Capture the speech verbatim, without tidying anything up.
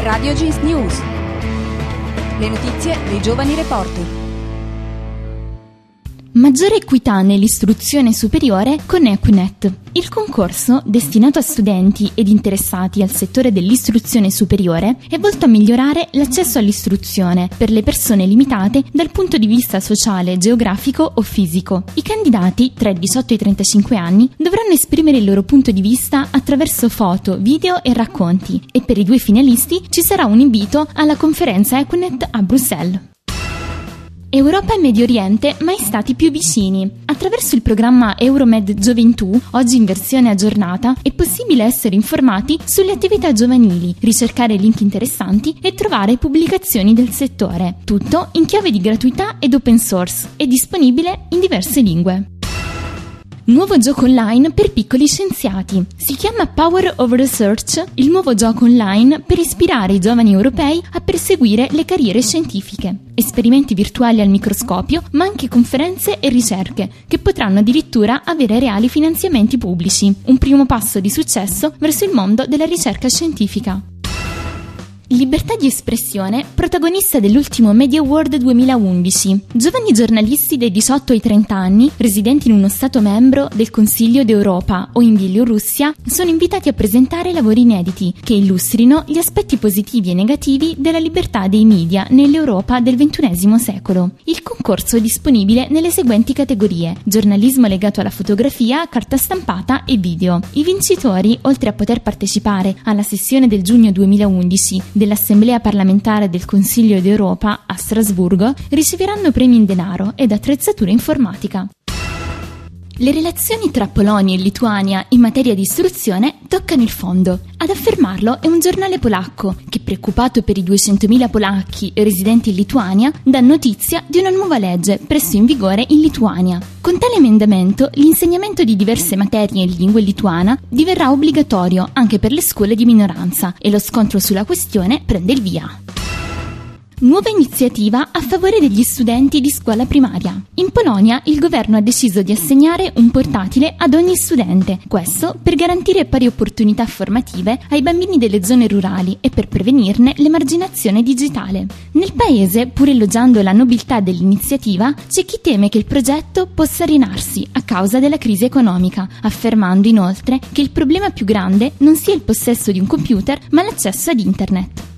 Radio Jeans News. Le notizie dei giovani reporter. Maggiore equità nell'istruzione superiore con Equinet. Il concorso, destinato a studenti ed interessati al settore dell'istruzione superiore, è volto a migliorare l'accesso all'istruzione per le persone limitate dal punto di vista sociale, geografico o fisico. I candidati, tra i diciotto e i trentacinque anni, dovranno esprimere il loro punto di vista attraverso foto, video e racconti, e per i due finalisti ci sarà un invito alla conferenza Equinet a Bruxelles. Europa e Medio Oriente mai stati più vicini. Attraverso il programma Euromed Gioventù, oggi in versione aggiornata, è possibile essere informati sulle attività giovanili, ricercare link interessanti e trovare pubblicazioni del settore. Tutto in chiave di gratuità ed open source. È disponibile in diverse lingue. Nuovo gioco online per piccoli scienziati. Si chiama Power of Research, il nuovo gioco online per ispirare i giovani europei a perseguire le carriere scientifiche. Esperimenti virtuali al microscopio, ma anche conferenze e ricerche, che potranno addirittura avere reali finanziamenti pubblici. Un primo passo di successo verso il mondo della ricerca scientifica. Libertà di espressione, protagonista dell'ultimo Media World duemilaundici. Giovani giornalisti dai diciotto ai trenta anni, residenti in uno Stato membro del Consiglio d'Europa o in Bielorussia, sono invitati a presentare lavori inediti che illustrino gli aspetti positivi e negativi della libertà dei media nell'Europa del ventunesimo secolo. Il concorso è disponibile nelle seguenti categorie: giornalismo legato alla fotografia, carta stampata e video. I vincitori, oltre a poter partecipare alla sessione del giugno duemilaundici dell'Assemblea parlamentare del Consiglio d'Europa a Strasburgo, riceveranno premi in denaro ed attrezzatura informatica. Le relazioni tra Polonia e Lituania in materia di istruzione toccano il fondo. Ad affermarlo è un giornale polacco che, preoccupato per i duecentomila polacchi residenti in Lituania, dà notizia di una nuova legge presto in vigore in Lituania. Con tale emendamento, l'insegnamento di diverse materie in lingua lituana diverrà obbligatorio anche per le scuole di minoranza e lo scontro sulla questione prende il via. Nuova iniziativa a favore degli studenti di scuola primaria. In Polonia il governo ha deciso di assegnare un portatile ad ogni studente, questo per garantire pari opportunità formative ai bambini delle zone rurali e per prevenirne l'emarginazione digitale. Nel paese, pur elogiando la nobiltà dell'iniziativa, c'è chi teme che il progetto possa arenarsi a causa della crisi economica, affermando inoltre che il problema più grande non sia il possesso di un computer, ma l'accesso ad internet.